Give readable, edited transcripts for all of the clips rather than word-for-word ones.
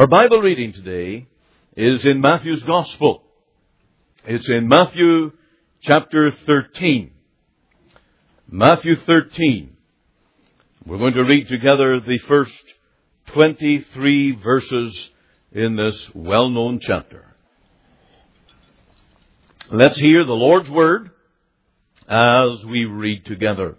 Our Bible reading today is in Matthew's Gospel. It's in Matthew chapter 13. Matthew 13. We're going to read together the first 23 verses in this well-known chapter. Let's hear the Lord's Word as we read together.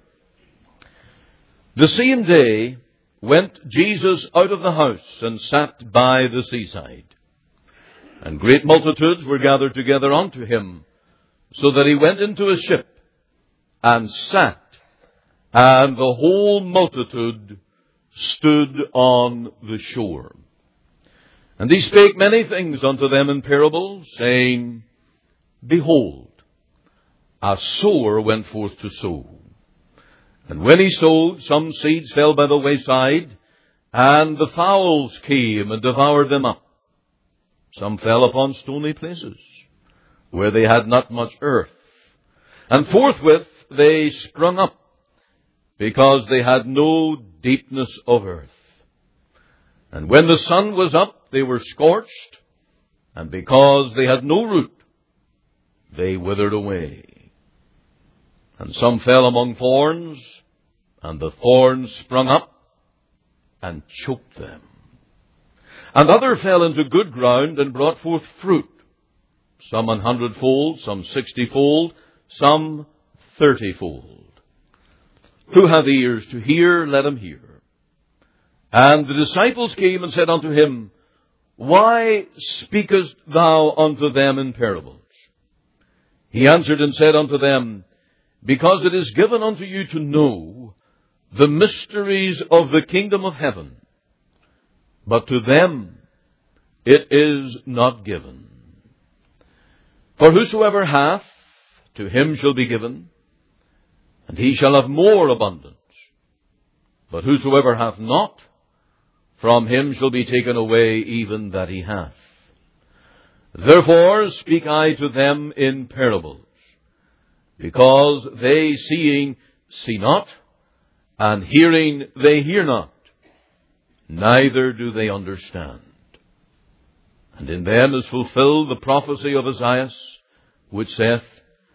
The same day went Jesus out of the house and sat by the seaside. And great multitudes were gathered together unto him, so that he went into a ship and sat, and the whole multitude stood on the shore. And he spake many things unto them in parables, saying, Behold, a sower went forth to sow. And when he sowed, some seeds fell by the wayside, and the fowls came and devoured them up. Some fell upon stony places, where they had not much earth. And forthwith they sprung up, because they had no deepness of earth. And when the sun was up, they were scorched, and because they had no root, they withered away. And some fell among thorns, and the thorns sprung up and choked them. And other fell into good ground and brought forth fruit, some 100-fold, some 60-fold, some 30-fold. Who hath ears to hear, let him hear. And the disciples came and said unto him, Why speakest thou unto them in parables? He answered and said unto them, Because it is given unto you to know the mysteries of the kingdom of heaven, but to them it is not given. For whosoever hath, to him shall be given, and he shall have more abundance. But whosoever hath not, from him shall be taken away even that he hath. Therefore speak I to them in parables, because they seeing see not, and hearing they hear not, neither do they understand. And in them is fulfilled the prophecy of Isaiah, which saith,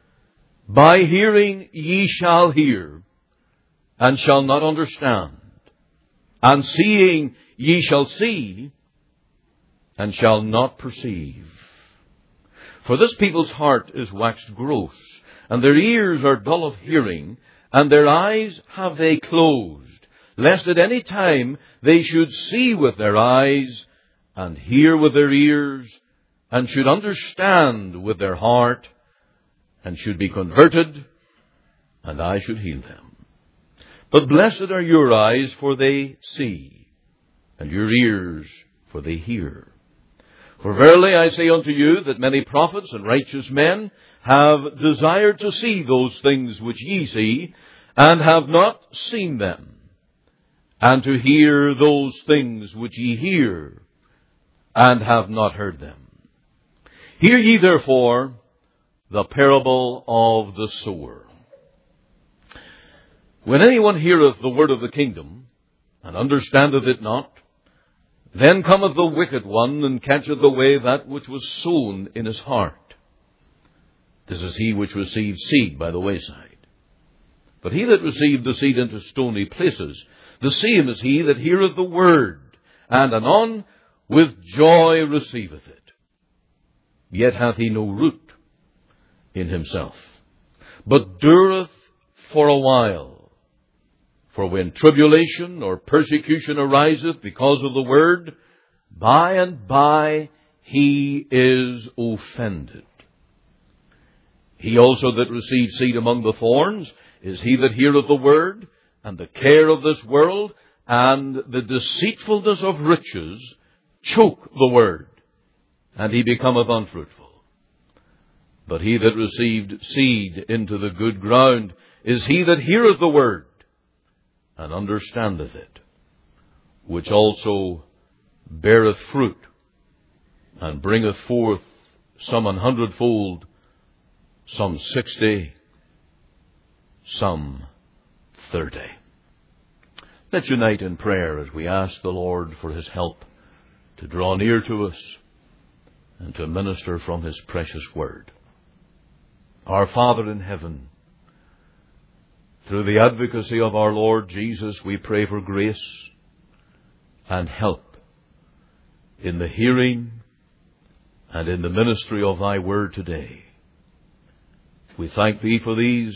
By hearing ye shall hear, and shall not understand, and seeing ye shall see, and shall not perceive. For this people's heart is waxed gross, and their ears are dull of hearing, and their eyes have they closed, lest at any time they should see with their eyes, and hear with their ears, and should understand with their heart, and should be converted, and I should heal them. But blessed are your eyes, for they see, and your ears, for they hear. For verily I say unto you, that many prophets and righteous men have desired to see those things which ye see, and have not seen them, and to hear those things which ye hear, and have not heard them. Hear ye therefore the parable of the sower. When anyone heareth the word of the kingdom, and understandeth it not, then cometh the wicked one, and catcheth away that which was sown in his heart. This is he which received seed by the wayside. But he that received the seed into stony places, the same is he that heareth the word, and anon with joy receiveth it. Yet hath he no root in himself, but dureth for a while. For when tribulation or persecution ariseth because of the word, by and by he is offended. He also that received seed among the thorns is he that heareth the word, and the care of this world, and the deceitfulness of riches choke the word, and he becometh unfruitful. But he that received seed into the good ground is he that heareth the word, and understandeth it, which also beareth fruit, and bringeth forth some 100-fold, some 60, some 30. Let's unite in prayer as we ask the Lord for his help to draw near to us and to minister from His precious Word. Our Father in heaven, through the advocacy of our Lord Jesus, we pray for grace and help in the hearing and in the ministry of Thy Word today. We thank Thee for these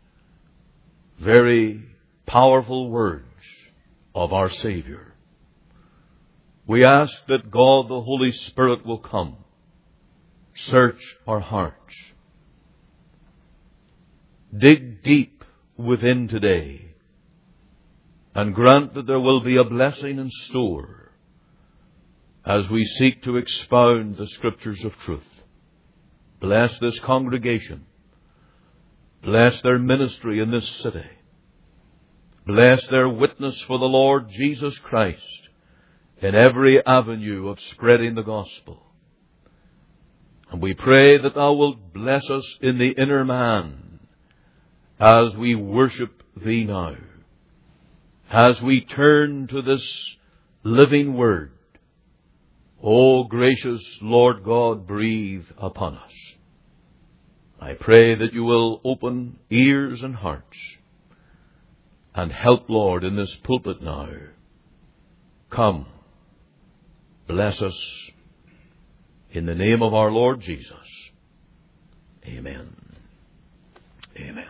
very powerful words of our Savior. We ask that God the Holy Spirit will come, search our hearts, dig deep within today, and grant that there will be a blessing in store as we seek to expound the Scriptures of truth. Bless this congregation. Bless their ministry in this city. Bless their witness for the Lord Jesus Christ in every avenue of spreading the gospel. And we pray that Thou wilt bless us in the inner man as we worship Thee now, as we turn to this living Word. O gracious Lord God, breathe upon us. I pray that You will open ears and hearts and help, Lord, in this pulpit now. Come, bless us in the name of our Lord Jesus. Amen. Amen.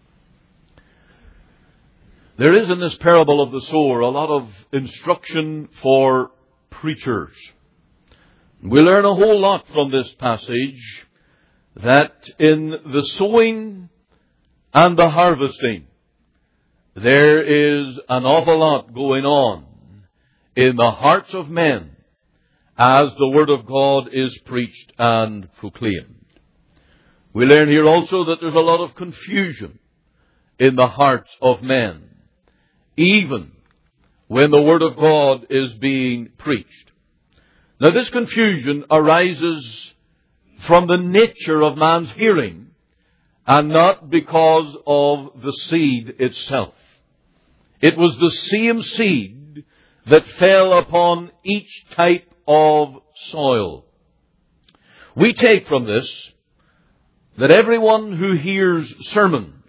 There is in this parable of the sower a lot of instruction for preachers. We learn a whole lot from this passage, that in the sowing and the harvesting, there is an awful lot going on in the hearts of men as the Word of God is preached and proclaimed. We learn here also that there's a lot of confusion in the hearts of men, even when the Word of God is being preached. Now, this confusion arises from the nature of man's hearing and not because of the seed itself. It was the same seed that fell upon each type of soil. We take from this that everyone who hears sermons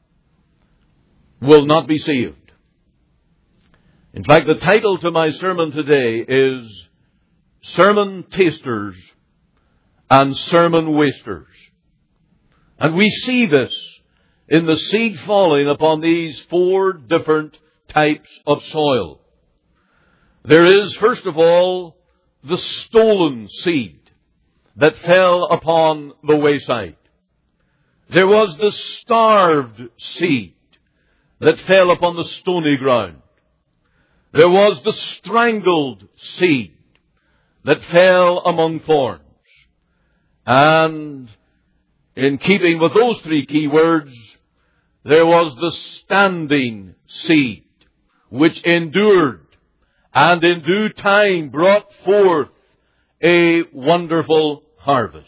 will not be saved. In fact, the title to my sermon today is Sermon Tasters and Sermon Wasters. And we see this in the seed falling upon these four different types of soil. There is, first of all, the stolen seed that fell upon the wayside. There was the starved seed that fell upon the stony ground. There was the strangled seed that fell among thorns. And in keeping with those three key words, there was the standing seed, which endured and in due time brought forth a wonderful harvest.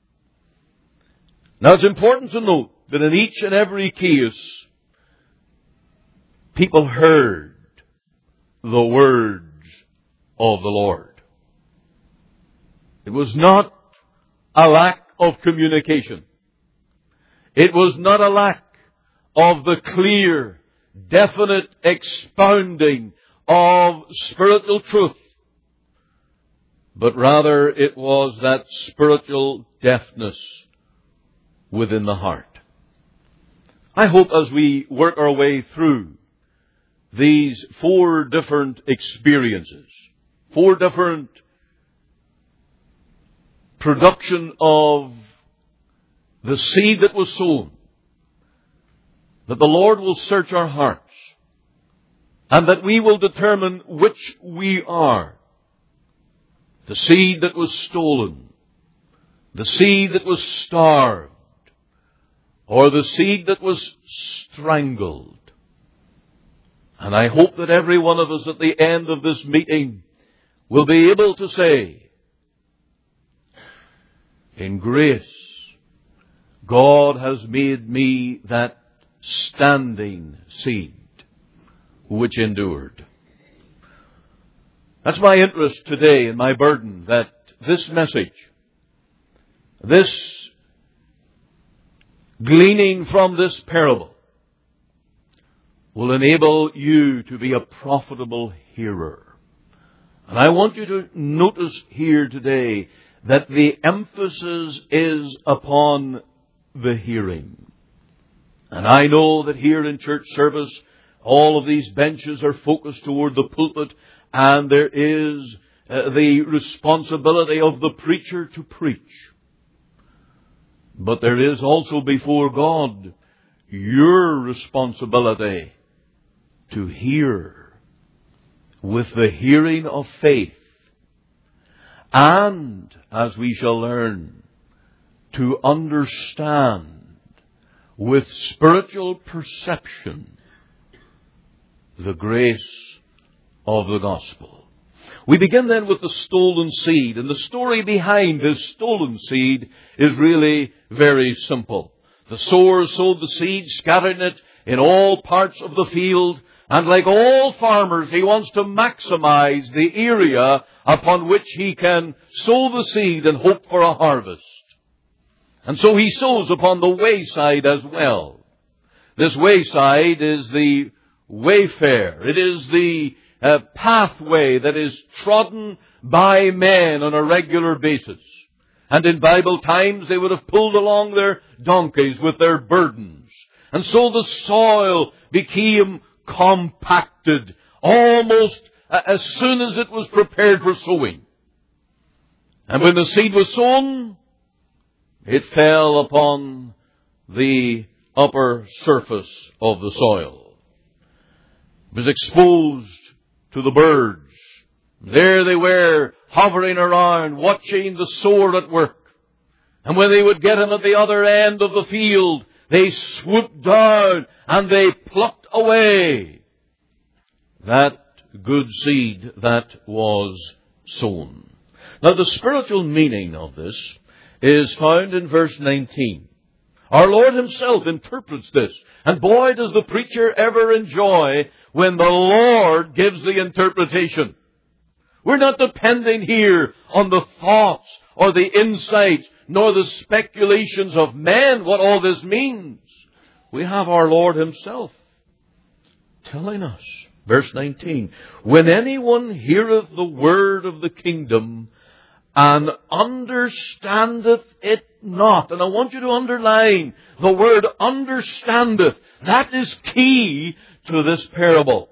Now, it's important to note that in each and every case, people heard the words of the Lord. It was not a lack of communication. It was not a lack of the clear, definite expounding of spiritual truth, but rather it was that spiritual deafness within the heart. I hope as we work our way through these four different experiences, four different production of the seed that was sown, that the Lord will search our hearts and that we will determine which we are. The seed that was stolen, the seed that was starved, or the seed that was strangled. And I hope that every one of us at the end of this meeting will be able to say, in grace, God has made me that standing seed which endured. That's my interest today and my burden, that this message, this gleaning from this parable, will enable you to be a profitable hearer. And I want you to notice here today that the emphasis is upon the hearing. And I know that here in church service, all of these benches are focused toward the pulpit, and there is the responsibility of the preacher to preach. But there is also before God your responsibility to hear with the hearing of faith, and, as we shall learn, to understand with spiritual perception the grace of the gospel. We begin then with the stolen seed, and the story behind this stolen seed is really very simple. The sower sowed the seed, scattering it in all parts of the field, and like all farmers, he wants to maximize the area upon which he can sow the seed and hope for a harvest. And so he sows upon the wayside as well. This wayside is the wayfare. It is the pathway that is trodden by men on a regular basis. And in Bible times, they would have pulled along their donkeys with their burdens. And so the soil became compacted almost as soon as it was prepared for sowing. And when the seed was sown, it fell upon the upper surface of the soil. It was exposed to the birds. There they were, hovering around, watching the sower at work. And when they would get him at the other end of the field, they swooped down and they plucked away that good seed that was sown. Now, the spiritual meaning of this is found in verse 19. Our Lord Himself interprets this. And boy, does the preacher ever enjoy when the Lord gives the interpretation. We're not depending here on the thoughts or the insights nor the speculations of men what all this means. We have our Lord Himself telling us. Verse 19. When anyone heareth the word of the kingdom and understandeth it not. And I want you to underline the word understandeth. That is key to this parable.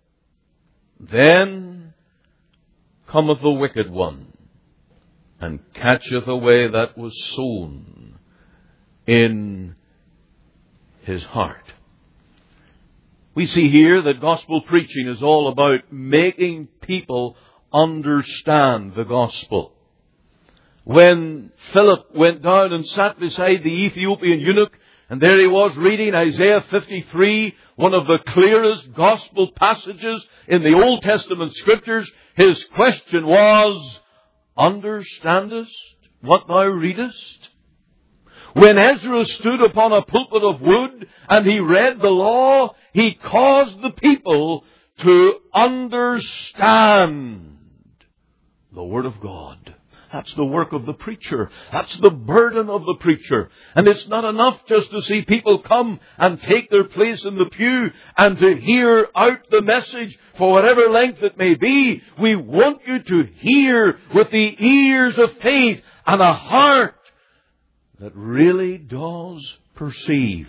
Then cometh the wicked one, and catcheth away that was sown in his heart. We see here that gospel preaching is all about making people understand the gospel. When Philip went down and sat beside the Ethiopian eunuch, and there he was reading Isaiah 53, one of the clearest gospel passages in the Old Testament Scriptures, his question was, understandest what thou readest? When Ezra stood upon a pulpit of wood and he read the law, he caused the people to understand the Word of God. That's the work of the preacher. That's the burden of the preacher. And it's not enough just to see people come and take their place in the pew and to hear out the message for whatever length it may be. We want you to hear with the ears of faith and a heart that really does perceive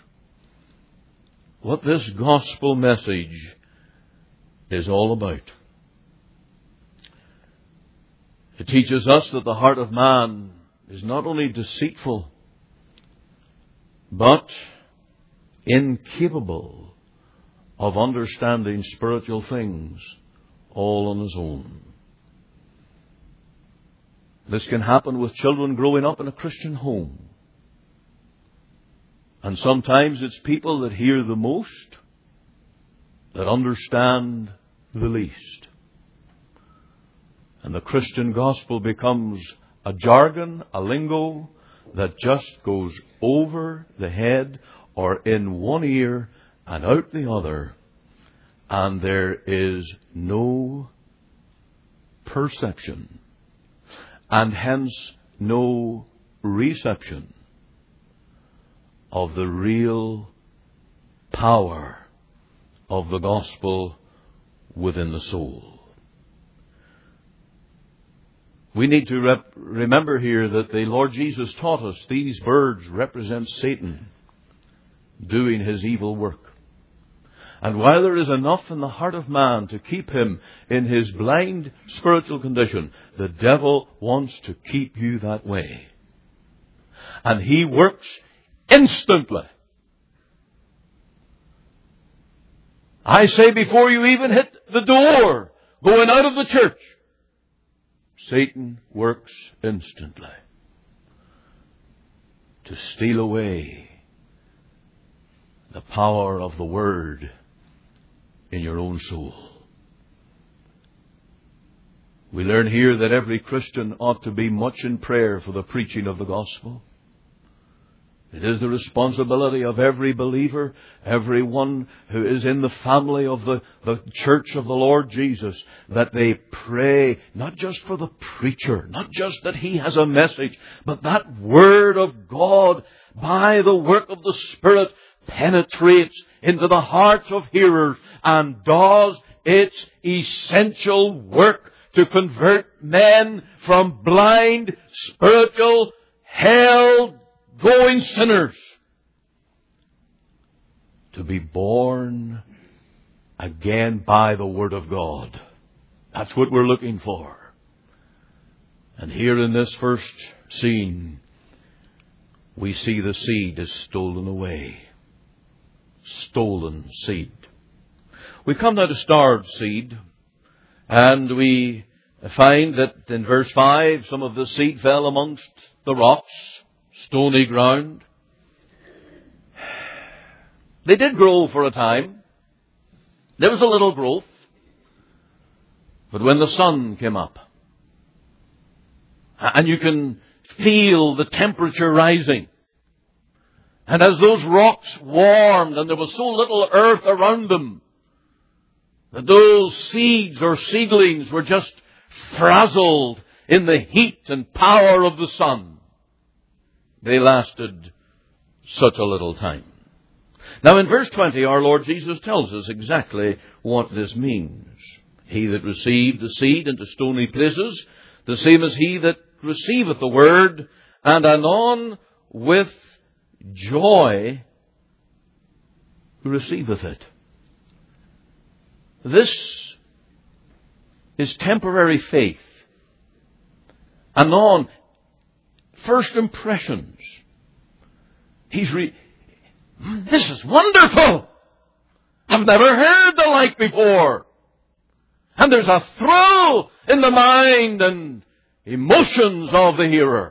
what this gospel message is all about. It teaches us that the heart of man is not only deceitful, but incapable of understanding spiritual things all on his own. This can happen with children growing up in a Christian home. And sometimes it's people that hear the most that understand the least. And the Christian gospel becomes a jargon, a lingo that just goes over the head or in one ear and out the other. And there is no perception, and hence no reception of the real power of the gospel within the soul. We need to remember here that the Lord Jesus taught us these birds represent Satan doing his evil work. And while there is enough in the heart of man to keep him in his blind spiritual condition, the devil wants to keep you that way. And he works instantly. I say before you even hit the door, going out of the church, Satan works instantly to steal away the power of the Word in your own soul. We learn here that every Christian ought to be much in prayer for the preaching of the gospel. It is the responsibility of every believer, everyone who is in the family of the church of the Lord Jesus, that they pray not just for the preacher, not just that he has a message, but that Word of God, by the work of the Spirit, penetrates into the hearts of hearers and does its essential work to convert men from blind, spiritual, hell-going sinners to be born again by the Word of God. That's what we're looking for. And here in this first scene, we see the seed is stolen away. Stolen seed. We come now to starved seed, and we find that in verse 5, some of the seed fell amongst the rocks, stony ground. They did grow for a time. There was a little growth. But when the sun came up, and you can feel the temperature rising, and as those rocks warmed and there was so little earth around them, that those seeds or seedlings were just frazzled in the heat and power of the sun. They lasted such a little time. Now in verse 20, our Lord Jesus tells us exactly what this means. He that received the seed into stony places, the same as he that receiveth the word, and anon with joy receiveth it. This is temporary faith. Anon, first impressions. This is wonderful. I've never heard the like before. And there's a thrill in the mind and emotions of the hearer.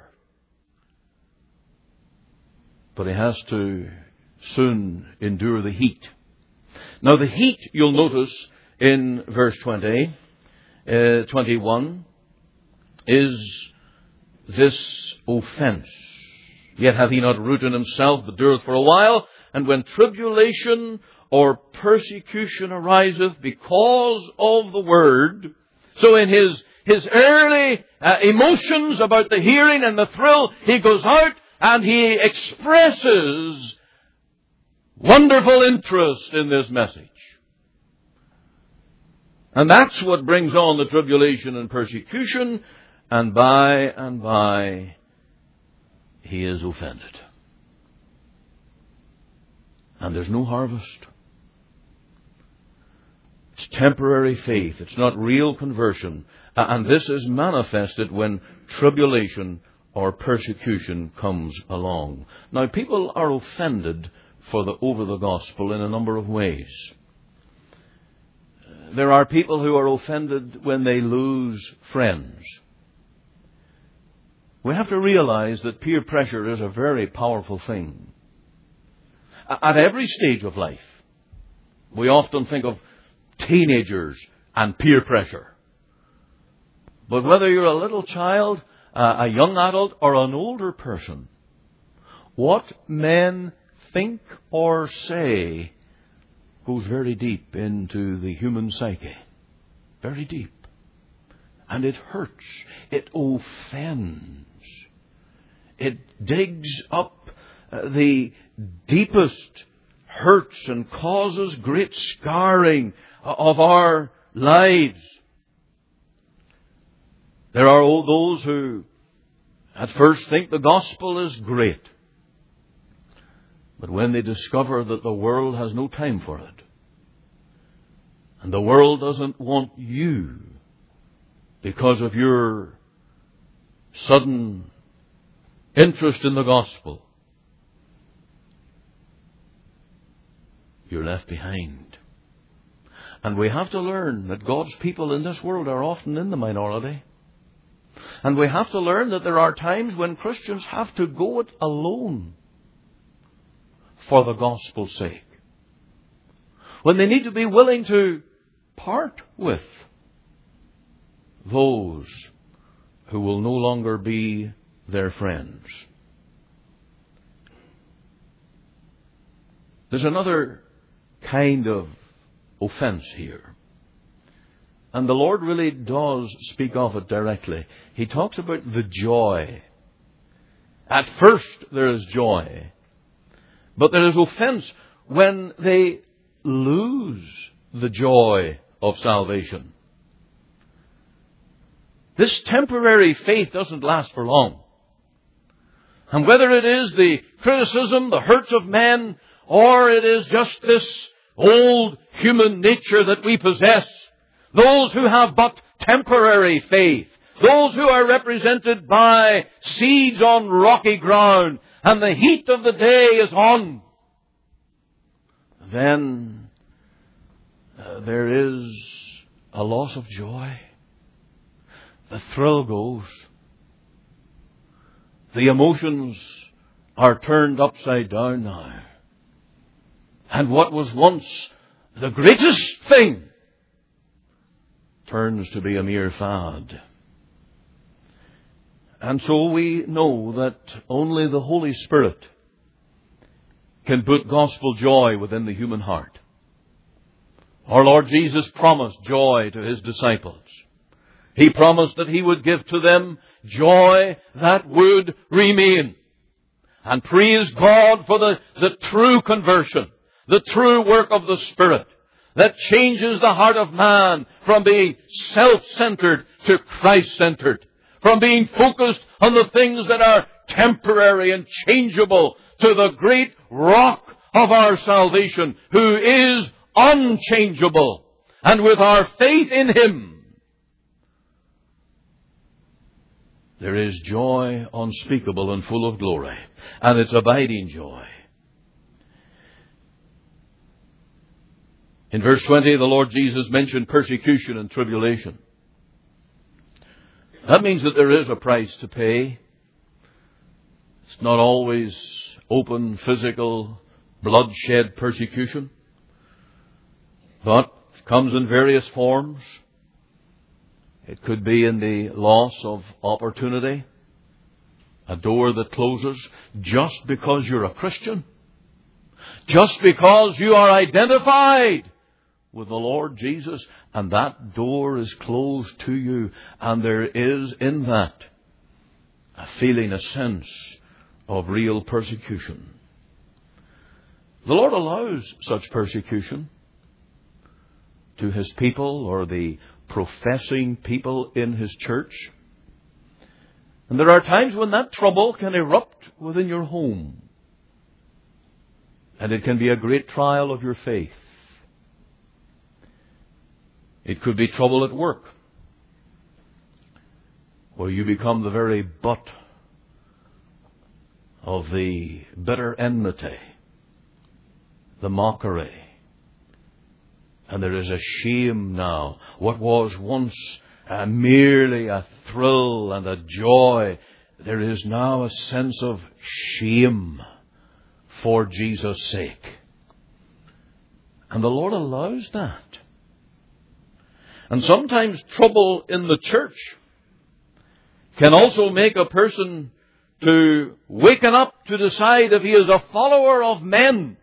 But he has to soon endure the heat. Now the heat, you'll notice in verse 21, is this offense. Yet hath he not root in himself, but dureth for a while. And when tribulation or persecution ariseth because of the word, so in his early emotions about the hearing and the thrill, he goes out and he expresses wonderful interest in this message. And that's what brings on the tribulation and persecution, and by he is offended. And there's no harvest. It's temporary faith. It's not real conversion. And this is manifested when tribulation or persecution comes along. Now, people are offended over the gospel in a number of ways. There are people who are offended when they lose friends. We have to realize that peer pressure is a very powerful thing. At every stage of life, we often think of teenagers and peer pressure. But whether you're a little child, a young adult, or an older person, what men think or say goes very deep into the human psyche. Very deep. And it hurts. It offends. It digs up the deepest hurts and causes great scarring of our lives. There are those who at first think the gospel is great. But when they discover that the world has no time for it, and the world doesn't want you because of your sudden interest in the gospel, you're left behind. And we have to learn that God's people in this world are often in the minority. And we have to learn that there are times when Christians have to go it alone for the gospel's sake. When they need to be willing to part with those who will no longer be their friends. There's another kind of offense here. And the Lord really does speak of it directly. He talks about the joy. At first there is joy. But there is offense when they lose the joy of salvation. This temporary faith doesn't last for long. And whether it is the criticism, the hurts of men, or it is just this old human nature that we possess, those who have but temporary faith, those who are represented by seeds on rocky ground, and the heat of the day is on, then there is a loss of joy. The thrill goes. The emotions are turned upside down now. And what was once the greatest thing turns to be a mere fad. And so we know that only the Holy Spirit can put gospel joy within the human heart. Our Lord Jesus promised joy to His disciples. He promised that He would give to them joy that would remain. And praise God for the true conversion, the true work of the Spirit that changes the heart of man from being self-centered to Christ-centered, from being focused on the things that are temporary and changeable to the great rock of our salvation, who is unchangeable. And with our faith in Him, there is joy unspeakable and full of glory. And it's abiding joy. In verse 20, the Lord Jesus mentioned persecution and tribulation. That means that there is a price to pay. It's not always open, physical, bloodshed persecution, but it comes in various forms. It could be in the loss of opportunity, a door that closes just because you're a Christian, just because you are identified with the Lord Jesus, and that door is closed to you, and there is in that a feeling, a sense of real persecution. The Lord allows such persecution to His people, or the professing people in His church. And there are times when that trouble can erupt within your home. And it can be a great trial of your faith. It could be trouble at work, where you become the very butt of the bitter enmity, the mockery. And there is a shame now. What was once merely a thrill and a joy, there is now a sense of shame for Jesus' sake. And the Lord allows that. And sometimes trouble in the church can also make a person to waken up to decide if he is a follower of men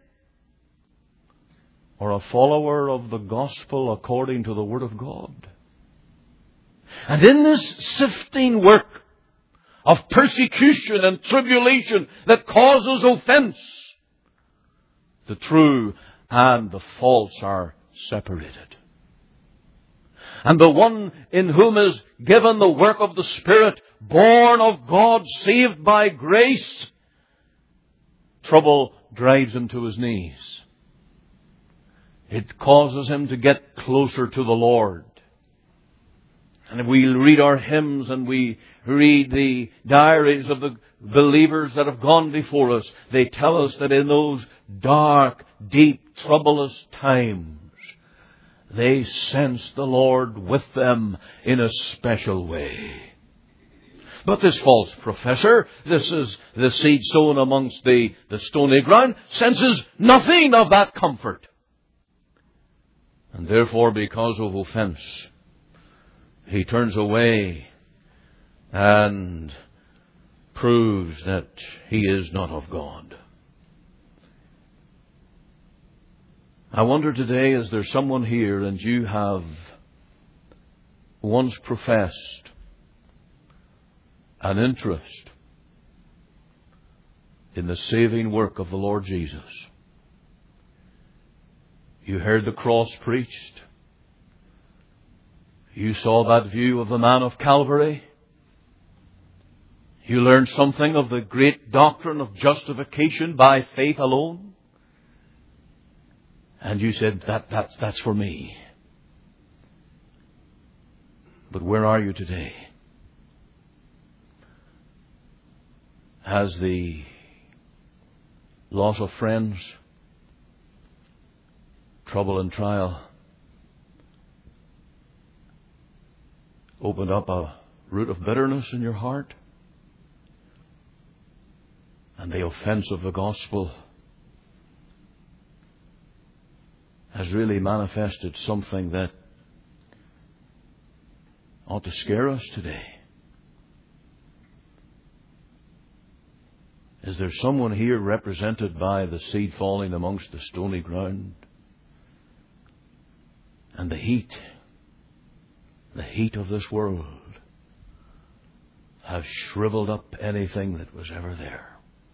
or a follower of the gospel according to the Word of God. And in this sifting work of persecution and tribulation that causes offense, the true and the false are separated. And the one in whom is given the work of the Spirit, born of God, saved by grace, trouble drives him to his knees. It causes him to get closer to the Lord. And we read our hymns and we read the diaries of the believers that have gone before us. They tell us that in those dark, deep, troublous times, they sensed the Lord with them in a special way. But this false professor, this is the seed sown amongst the stony ground, senses nothing of that comfort. And therefore, because of offense, he turns away and proves that he is not of God. I wonder today, is there someone here and you have once professed an interest in the saving work of the Lord Jesus? You heard the cross preached. You saw that view of the man of Calvary. You learned something of the great doctrine of justification by faith alone. And you said, that's for me. But where are you today? Has the loss of friends, trouble and trial opened up a root of bitterness in your heart? And the offense of the gospel has really manifested something that ought to scare us today. Is there someone here represented by the seed falling amongst the stony ground? And the heat of this world has shriveled up anything that was ever there.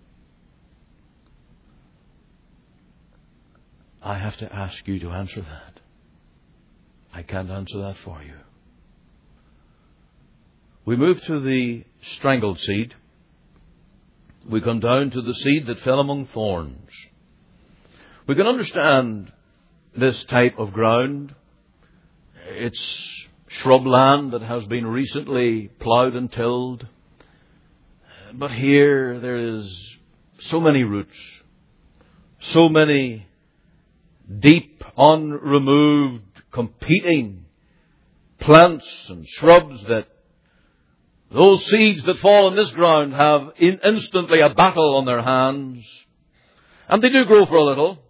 I have to ask you to answer that. I can't answer that for you. We move to the strangled seed. We come down to the seed that fell among thorns. We can understand this type of ground. It's shrubland that has been recently ploughed and tilled. But here there is so many roots, so many deep, unremoved, competing plants and shrubs that those seeds that fall in this ground have instantly a battle on their hands. And they do grow for a little.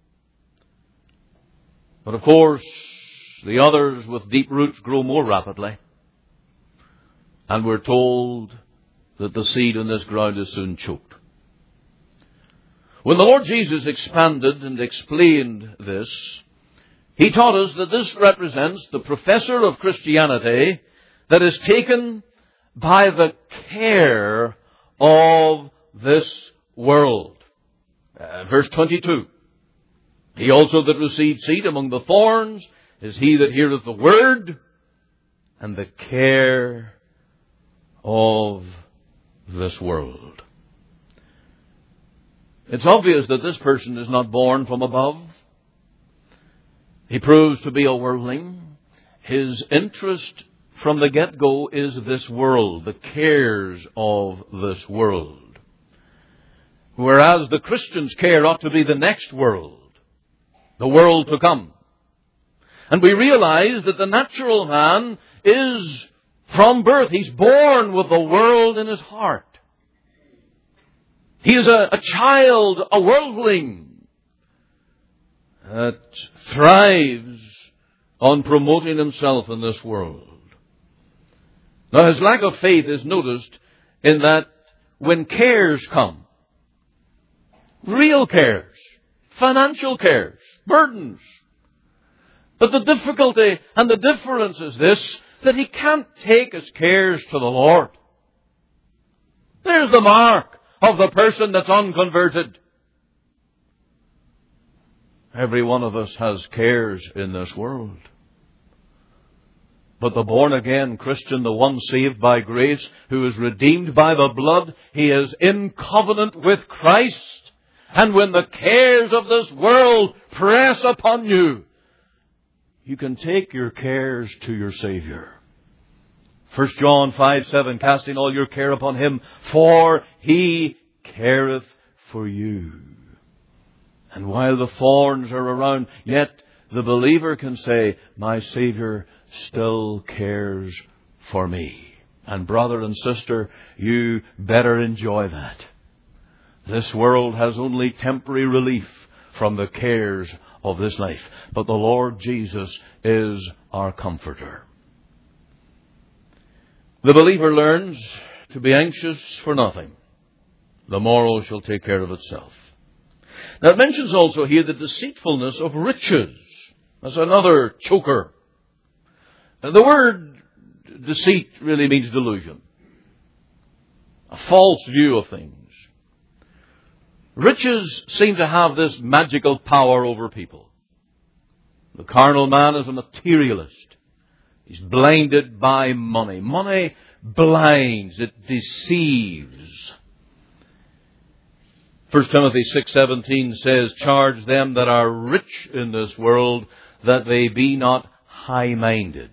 But of course, the others with deep roots grow more rapidly. And we're told that the seed in this ground is soon choked. When the Lord Jesus expanded and explained this, He taught us that this represents the professor of Christianity that is taken by the care of this world. Verse 22. He also that received seed among the thorns is he that heareth the word, and the care of this world. It's obvious that this person is not born from above. He proves to be a worldling. His interest from the get-go is this world, the cares of this world. Whereas the Christian's care ought to be the next world, the world to come. And we realize that the natural man is from birth. He's born with the world in his heart. He is a child, a worldling that thrives on promoting himself in this world. Now, his lack of faith is noticed in that when cares come, real cares, financial cares, burdens. But the difficulty and the difference is this, that he can't take his cares to the Lord. There's the mark of the person that's unconverted. Every one of us has cares in this world. But the born-again Christian, the one saved by grace, who is redeemed by the blood, he is in covenant with Christ. And when the cares of this world press upon you, you can take your cares to your Savior. 1 John 5:7, casting all your care upon Him, for He careth for you. And while the thorns are around, yet the believer can say, my Savior still cares for me. And brother and sister, you better enjoy that. This world has only temporary relief from the cares of this life. But the Lord Jesus is our comforter. The believer learns to be anxious for nothing. The morrow shall take care of itself. Now it mentions also here the deceitfulness of riches. That's another choker. The word deceit really means delusion. A false view of things. Riches seem to have this magical power over people. The carnal man is a materialist. He's blinded by money. Money blinds. It deceives. 1 Timothy 6:17 says, charge them that are rich in this world that they be not high-minded.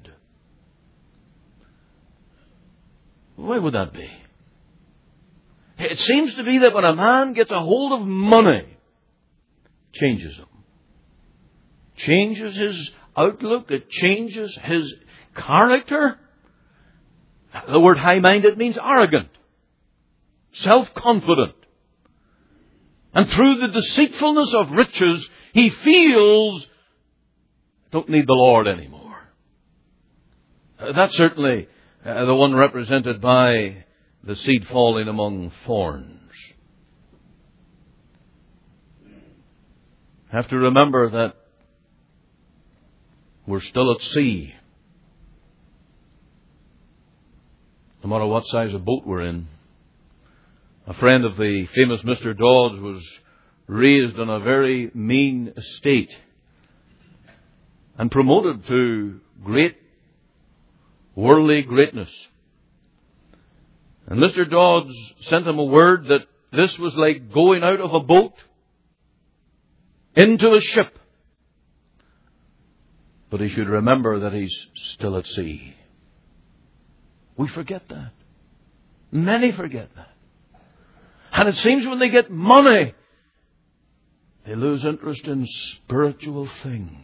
Why would that be? It seems to be that when a man gets a hold of money, it changes him. Changes his outlook. It changes his character. The word high-minded means arrogant, self-confident. And through the deceitfulness of riches, he feels, I don't need the Lord anymore. That's certainly the one represented by the seed falling among thorns. Have to remember that we're still at sea. No matter what size of boat we're in. A friend of the famous Mr. Dodds was raised on a very mean estate and promoted to great worldly greatness. And Mr. Dodds sent him a word that this was like going out of a boat into a ship. But he should remember that he's still at sea. We forget that. Many forget that. And it seems when they get money, they lose interest in spiritual things.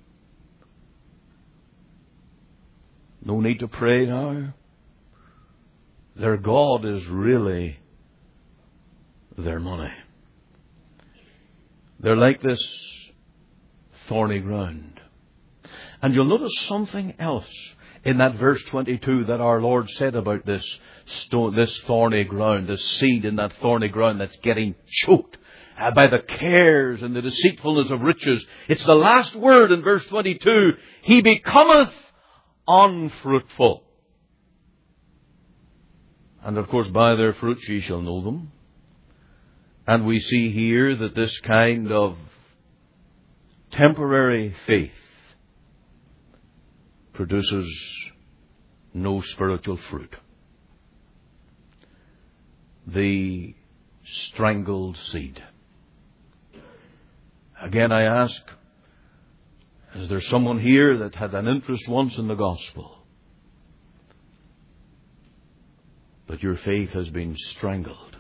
No need to pray now. Their God is really their money. They're like this thorny ground. And you'll notice something else in that verse 22 that our Lord said about this thorny ground, this seed in that thorny ground that's getting choked by the cares and the deceitfulness of riches. It's the last word in verse 22. He becometh unfruitful. And of course, by their fruits ye shall know them. And we see here that this kind of temporary faith produces no spiritual fruit. The strangled seed. Again, I ask, is there someone here that had an interest once in the gospel, but your faith has been strangled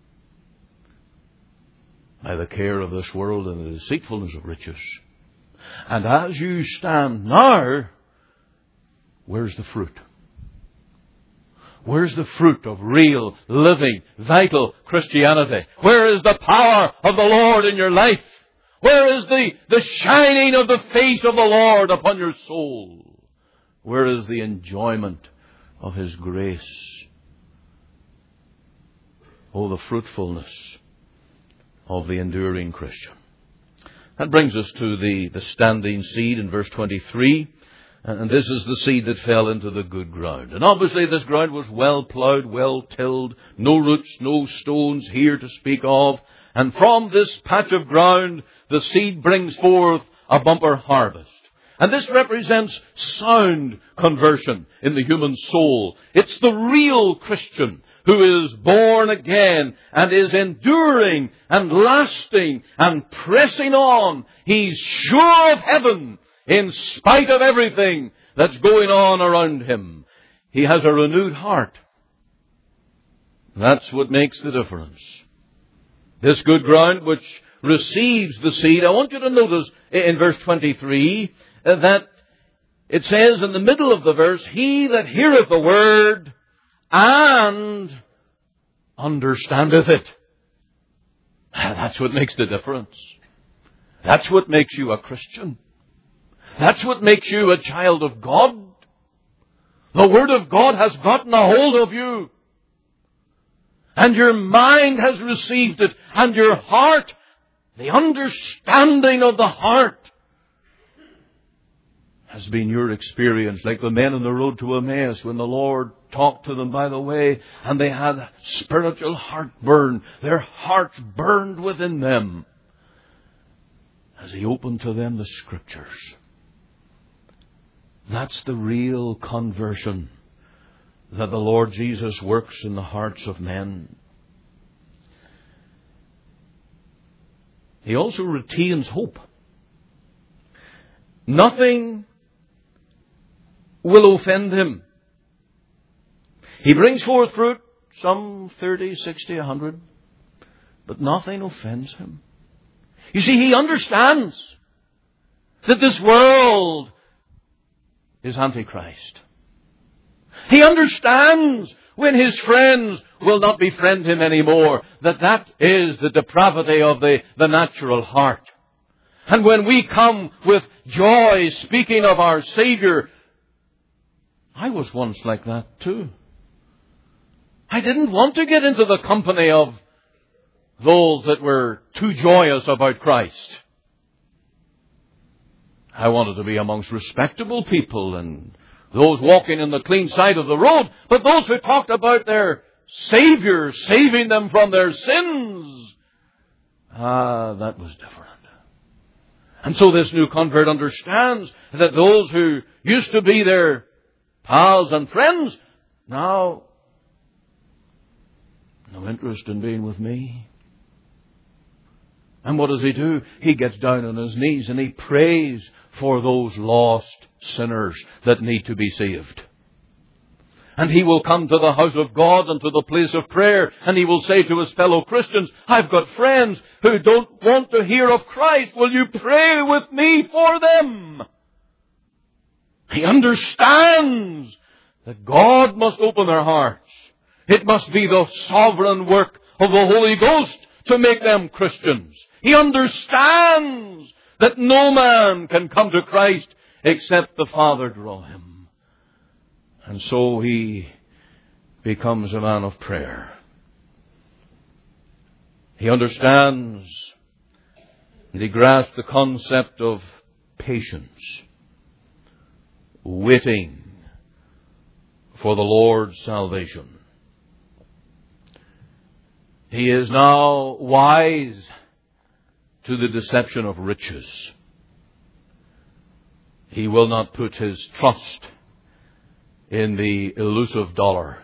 by the care of this world and the deceitfulness of riches? And as you stand now, where's the fruit? Where's the fruit of real, living, vital Christianity? Where is the power of the Lord in your life? Where is the shining of the face of the Lord upon your soul? Where is the enjoyment of His grace? Oh, the fruitfulness of the enduring Christian. That brings us to the standing seed in verse 23. And this is the seed that fell into the good ground. And obviously this ground was well plowed, well tilled, no roots, no stones here to speak of. And from this patch of ground, the seed brings forth a bumper harvest. And this represents sound conversion in the human soul. It's the real Christian who is born again and is enduring and lasting and pressing on. He's sure of heaven in spite of everything that's going on around him. He has a renewed heart. That's what makes the difference. This good ground which receives the seed, I want you to notice in verse 23 that it says in the middle of the verse, he that heareth the word and understandeth it. That's what makes the difference. That's what makes you a Christian. That's what makes you a child of God. The Word of God has gotten a hold of you. And your mind has received it. And your heart, the understanding of the heart, has been your experience, like the men on the road to Emmaus when the Lord talked to them by the way and they had spiritual heartburn. Their hearts burned within them as He opened to them the Scriptures. That's the real conversion that the Lord Jesus works in the hearts of men. He also retains hope. Nothing will offend Him. He brings forth fruit, some 30, 60, 100, but nothing offends Him. You see, He understands that this world is Antichrist. He understands when His friends will not befriend Him anymore, that is the depravity of the natural heart. And when we come with joy speaking of our Savior, I was once like that too. I didn't want to get into the company of those that were too joyous about Christ. I wanted to be amongst respectable people and those walking in the clean side of the road. But those who talked about their Savior saving them from their sins, that was different. And so this new convert understands that those who used to be their pals and friends, now no interest in being with me. And what does he do? He gets down on his knees and he prays for those lost sinners that need to be saved. And he will come to the house of God and to the place of prayer, and he will say to his fellow Christians, I've got friends who don't want to hear of Christ. Will you pray with me for them? He understands that God must open their hearts. It must be the sovereign work of the Holy Ghost to make them Christians. He understands that no man can come to Christ except the Father draw him. And so he becomes a man of prayer. He understands and he grasps the concept of patience, waiting for the Lord's salvation. He is now wise to the deception of riches. He will not put his trust in the elusive dollar.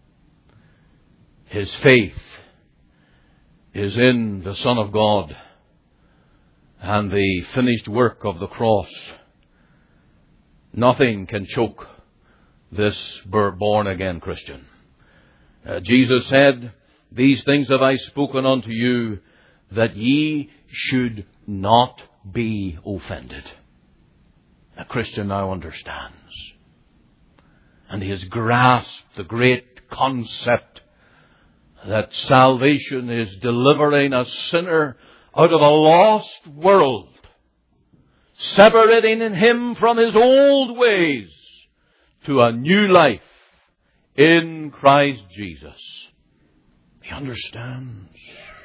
His faith is in the Son of God and the finished work of the cross. Nothing can choke this born-again Christian. Jesus said, These things have I spoken unto you, that ye should not be offended. The Christian now understands. And he has grasped the great concept that salvation is delivering a sinner out of a lost world, separating him from his old ways to a new life in Christ Jesus. He understands.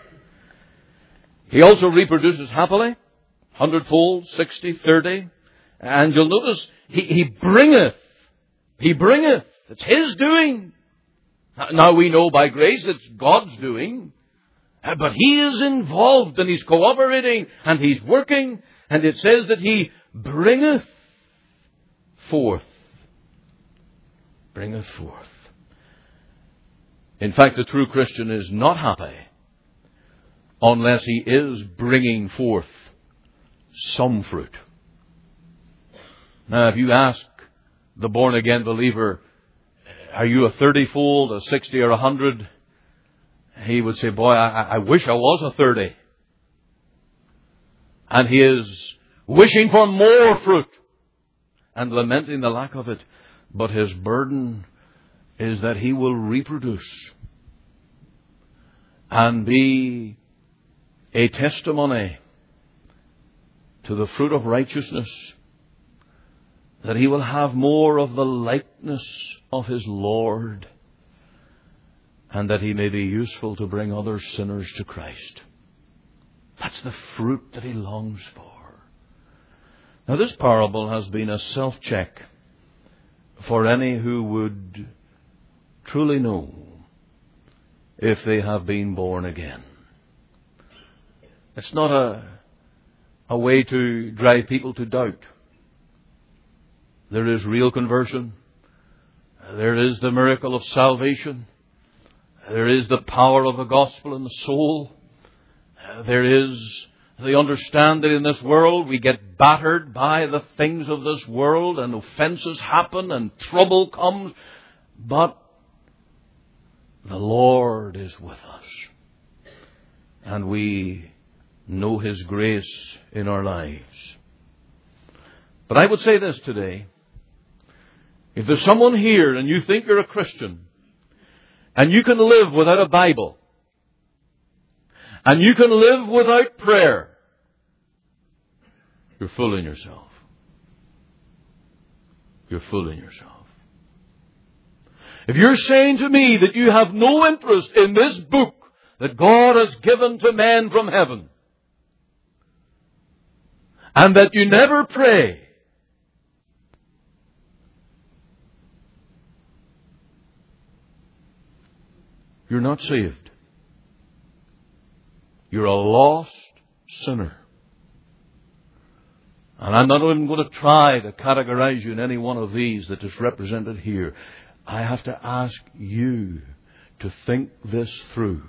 He also reproduces happily, 100-fold, 60, 30. And you'll notice he bringeth. He bringeth. It's His doing. Now we know by grace it's God's doing. But He is involved and He's cooperating and He's working. And it says that He bringeth forth. Bringeth forth. In fact, the true Christian is not happy unless he is bringing forth some fruit. Now, if you ask the born-again believer, are you a 30-fold, a 60 or 100? He would say, boy, I wish I was a 30. And he is wishing for more fruit and lamenting the lack of it. But his burden is that he will reproduce and be a testimony to the fruit of righteousness, that he will have more of the likeness of his Lord, and that he may be useful to bring other sinners to Christ. That's the fruit that he longs for. Now, this parable has been a self-check for any who would truly know if they have been born again. It's not a way to drive people to doubt. There is real conversion. There is the miracle of salvation. There is the power of the gospel in the soul. There is the understanding in this world we get battered by the things of this world, and offenses happen and trouble comes. But the Lord is with us. And we know His grace in our lives. But I would say this today. If there's someone here and you think you're a Christian, and you can live without a Bible, and you can live without prayer, you're fooling yourself. You're fooling yourself. If you're saying to me that you have no interest in this book that God has given to men from heaven, and that you never pray, you're not saved. You're a lost sinner. And I'm not even going to try to categorize you in any one of these that is represented here. I have to ask you to think this through.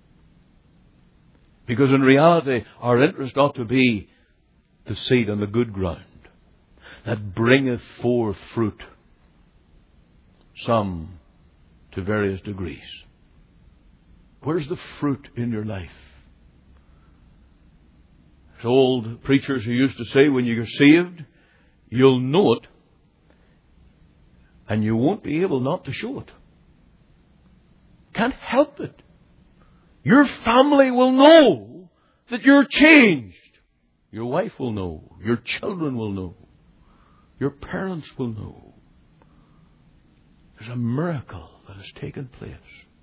Because in reality, our interest ought to be the seed on the good ground that bringeth forth fruit, some to various degrees. Where's the fruit in your life? There's old preachers who used to say, when you're saved, you'll know it, and you won't be able not to show it. Can't help it. Your family will know that you're changed. Your wife will know. Your children will know. Your parents will know. There's a miracle that has taken place.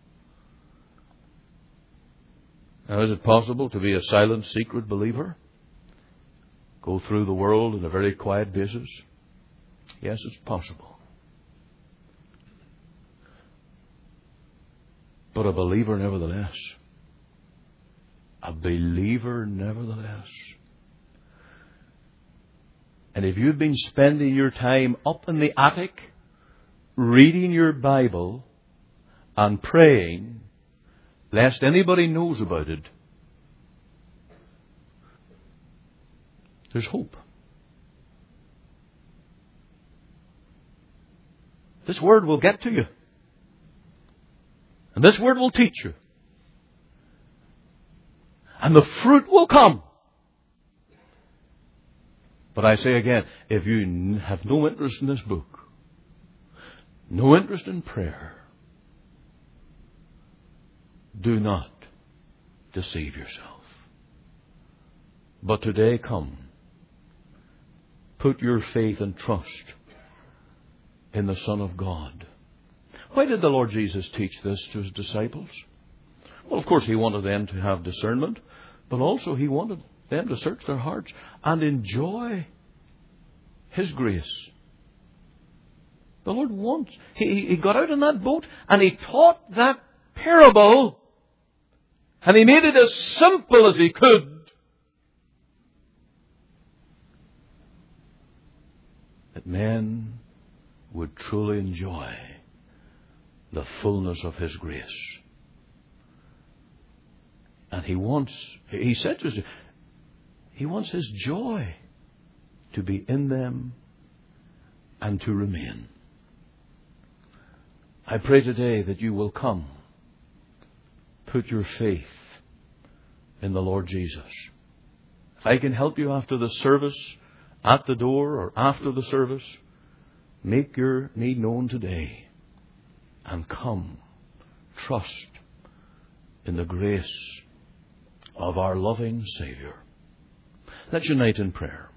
Now, is it possible to be a silent, secret believer? Go through the world on a very quiet basis? Yes, it's possible. But a believer nevertheless. A believer nevertheless. And if you've been spending your time up in the attic, reading your Bible and praying, lest anybody knows about it, there's hope. This Word will get to you. And this Word will teach you. And the fruit will come. But I say again, if you have no interest in this book, no interest in prayer, do not deceive yourself. But today come. Put your faith and trust in the Son of God. Why did the Lord Jesus teach this to His disciples? Well, of course, He wanted them to have discernment, but also He wanted them to search their hearts and enjoy His grace. The Lord wants. He got out in that boat and He taught that parable. And He made it as simple as He could. That men would truly enjoy the fullness of His grace. And He said to us, He wants His joy to be in them and to remain. I pray today that you will come. Put your faith in the Lord Jesus. If I can help you after the service, at the door or after the service, make your need known today and come. Trust in the grace of our loving Savior. Let's unite in prayer.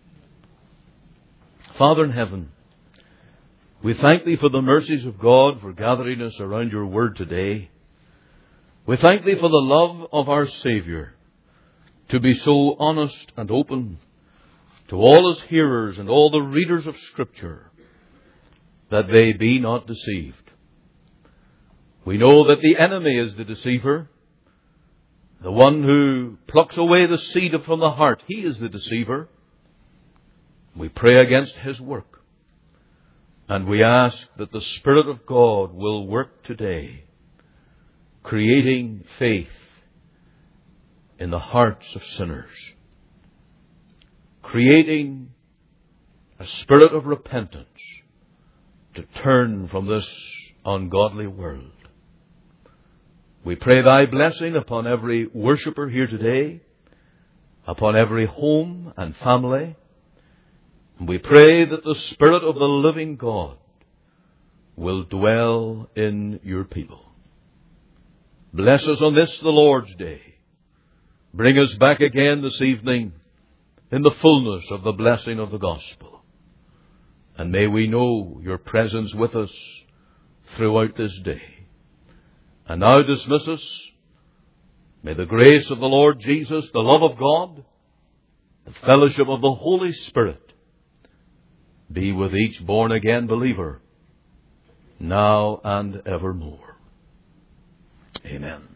Father in heaven, we thank Thee for the mercies of God for gathering us around Your Word today. We thank Thee for the love of our Savior to be so honest and open to all His hearers and all the readers of Scripture, that they be not deceived. We know that the enemy is the deceiver, the one who plucks away the seed from the heart. He is the deceiver. We pray against his work. And we ask that the Spirit of God will work today, creating faith in the hearts of sinners, creating a spirit of repentance to turn from this ungodly world. We pray Thy blessing upon every worshipper here today, upon every home and family. And we pray that the Spirit of the living God will dwell in Your people. Bless us on this, the Lord's Day. Bring us back again this evening in the fullness of the blessing of the gospel. And may we know Your presence with us throughout this day. And now dismiss us. May the grace of the Lord Jesus, the love of God, the fellowship of the Holy Spirit be with each born-again believer, now and evermore. Amen.